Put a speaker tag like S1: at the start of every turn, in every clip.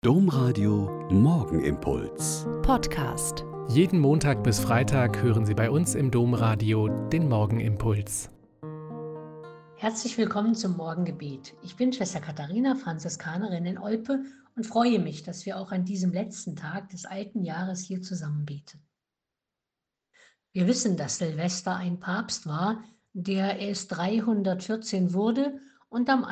S1: Domradio Morgenimpuls.
S2: Podcast.
S3: Jeden Montag bis Freitag hören Sie bei uns im Domradio den Morgenimpuls.
S4: Herzlich willkommen zum Morgengebet. Ich bin Schwester Katharina, Franziskanerin in Olpe und freue mich, dass wir auch an diesem letzten Tag des alten Jahres hier zusammen beten. Wir wissen, dass Silvester ein Papst war, der erst 314 wurde und am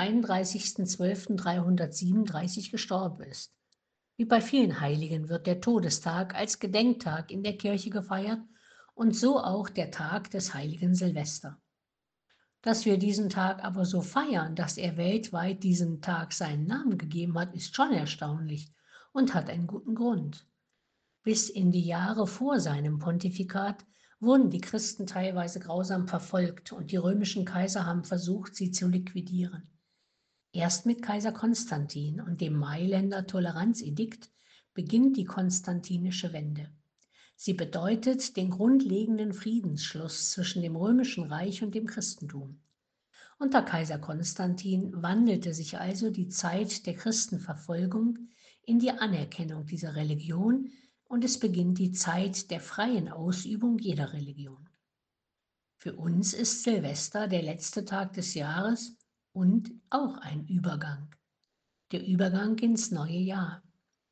S4: 31.12.337 gestorben ist. Wie bei vielen Heiligen wird der Todestag als Gedenktag in der Kirche gefeiert und so auch der Tag des heiligen Silvester. Dass wir diesen Tag aber so feiern, dass er weltweit diesen Tag seinen Namen gegeben hat, ist schon erstaunlich und hat einen guten Grund. Bis in die Jahre vor seinem Pontifikat wurden die Christen teilweise grausam verfolgt und die römischen Kaiser haben versucht, sie zu liquidieren. Erst mit Kaiser Konstantin und dem Mailänder Toleranzedikt beginnt die konstantinische Wende. Sie bedeutet den grundlegenden Friedensschluss zwischen dem Römischen Reich und dem Christentum. Unter Kaiser Konstantin wandelte sich also die Zeit der Christenverfolgung in die Anerkennung dieser Religion und es beginnt die Zeit der freien Ausübung jeder Religion. Für uns ist Silvester der letzte Tag des Jahres und auch ein Übergang. Der Übergang ins neue Jahr.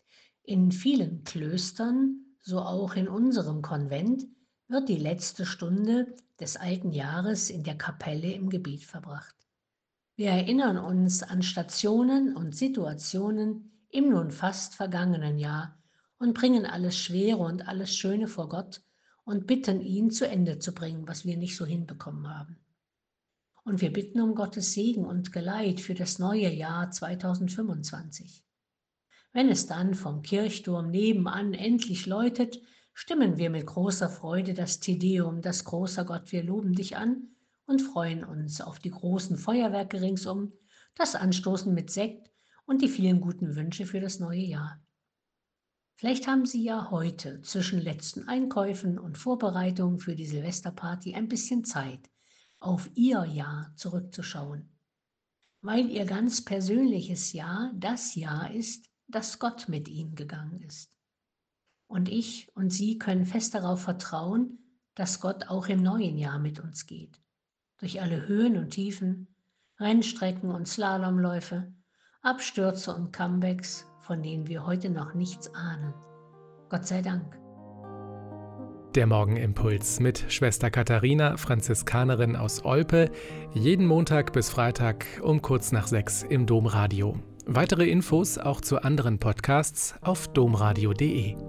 S4: In vielen Klöstern, so auch in unserem Konvent, wird die letzte Stunde des alten Jahres in der Kapelle im Gebet verbracht. Wir erinnern uns an Stationen und Situationen im nun fast vergangenen Jahr und bringen alles Schwere und alles Schöne vor Gott und bitten ihn, zu Ende zu bringen, was wir nicht so hinbekommen haben. Und wir bitten um Gottes Segen und Geleit für das neue Jahr 2025. Wenn es dann vom Kirchturm nebenan endlich läutet, stimmen wir mit großer Freude das Te Deum, das großer Gott, wir loben dich an und freuen uns auf die großen Feuerwerke ringsum, das Anstoßen mit Sekt und die vielen guten Wünsche für das neue Jahr. Vielleicht haben Sie ja heute zwischen letzten Einkäufen und Vorbereitungen für die Silvesterparty ein bisschen Zeit, auf Ihr Jahr zurückzuschauen, weil Ihr ganz persönliches Jahr das Jahr ist, dass Gott mit Ihnen gegangen ist. Und ich und Sie können fest darauf vertrauen, dass Gott auch im neuen Jahr mit uns geht. Durch alle Höhen und Tiefen, Rennstrecken und Slalomläufe, Abstürze und Comebacks, von denen wir heute noch nichts ahnen. Gott sei Dank.
S3: Der Morgenimpuls mit Schwester Katharina, Franziskanerin aus Olpe, jeden Montag bis Freitag um kurz nach 6 im Domradio. Weitere Infos auch zu anderen Podcasts auf domradio.de.